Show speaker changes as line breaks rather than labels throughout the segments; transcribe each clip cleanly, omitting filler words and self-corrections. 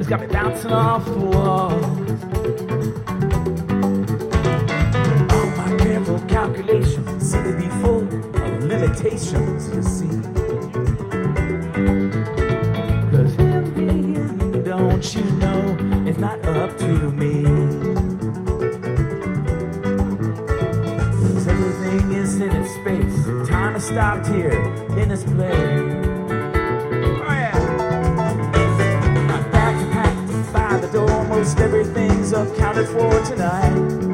got me bouncing off the walls. All my careful calculations seem to be full of limitations, you see. 'Cause in the end, don't you know, it's not up to me. 'Cause everything is in its space. Time has stopped here in this place. Most everything's accounted for tonight.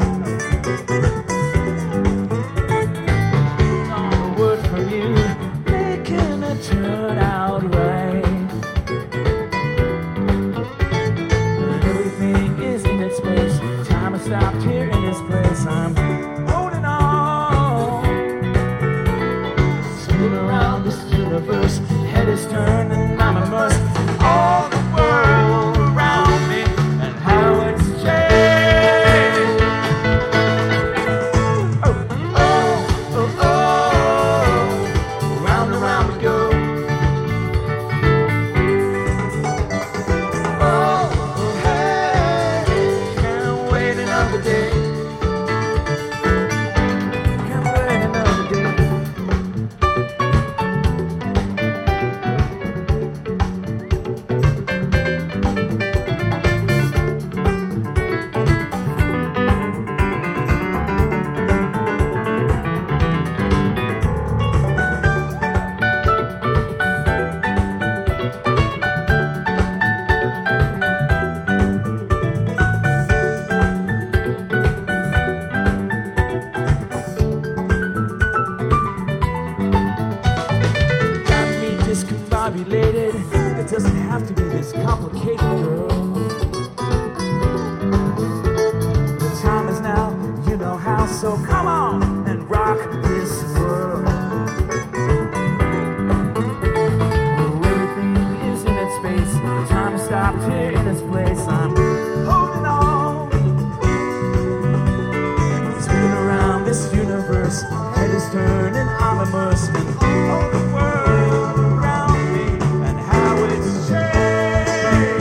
On a word from you, making it turn out right. And everything is in its place. Time has stopped here in its place. I'm holding on. Spin around this universe. Head is turned and I'm immersed. All the world around me. It doesn't have to be this complicated, girl. The time is now, you know how, so come on and rock this world. Everything is in its space. Time has stopped here in its place. I'm holding on. Spinning around this universe. Head is turning, I'm immersed in all the world around me and how it's changed.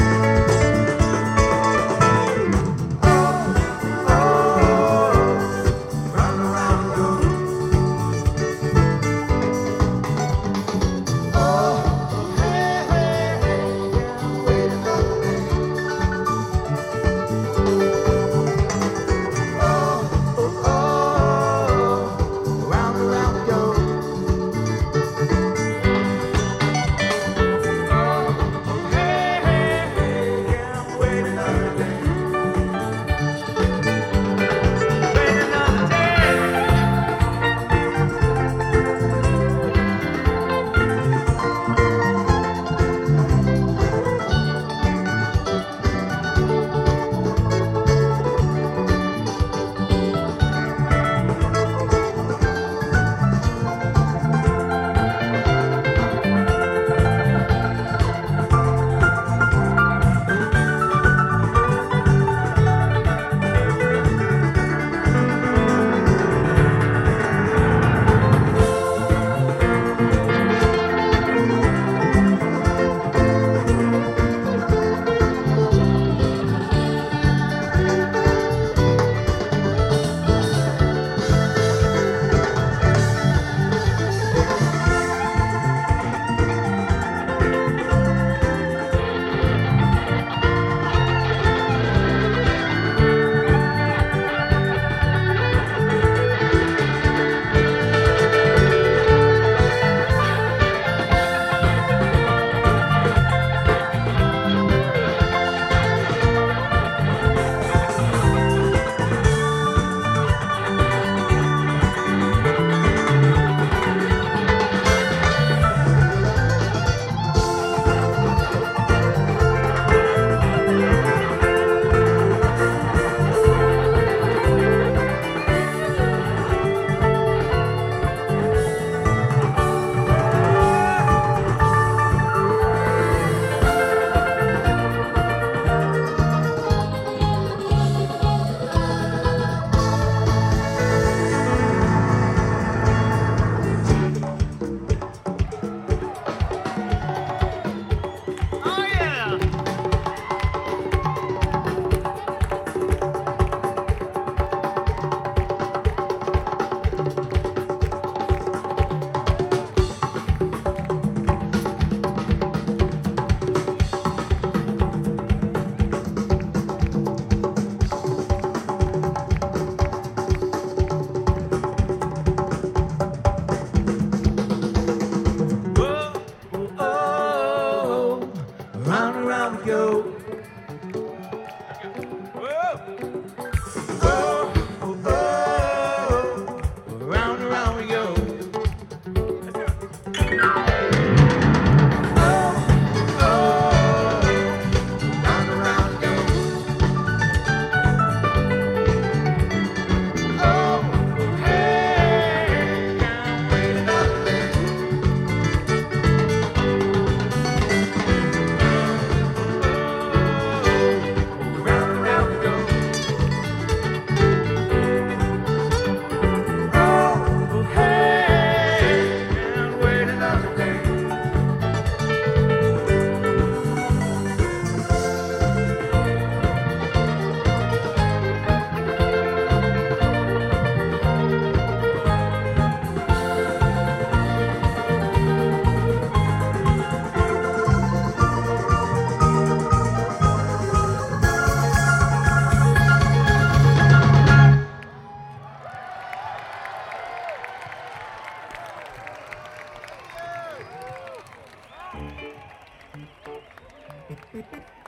Oh, round and round we go. Oh, hey, hey, hey, can't wait another day. Oh, round and round we go. Round and round we go.
Thank you.